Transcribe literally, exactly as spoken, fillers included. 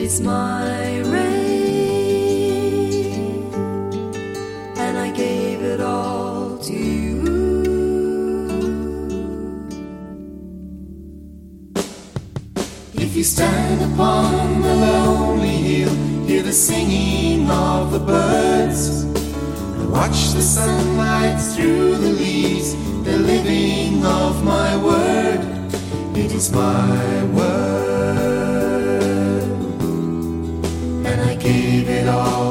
is my rain, and I gave it all to you. If you stand upon the lonely hill, hear the singing of the birds, and watch the sunlight through the leaves, the living of my word. It is my word, and I gave it all